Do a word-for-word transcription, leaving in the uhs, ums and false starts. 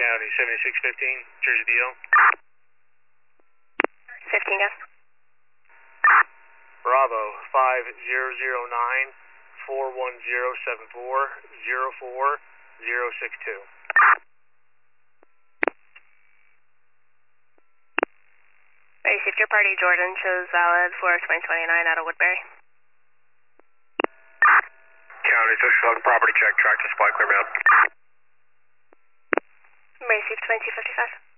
County, seventy-six fifteen, Jersey D L. fifteen, yes. Bravo, five zero zero nine, four one zero seven four, zero four zero six two. I received your party, Jordan. Shows valid for twenty twenty-nine out of Woodbury. County, six eleven, property check, track to supply, clear mail. Received twenty fifty-five.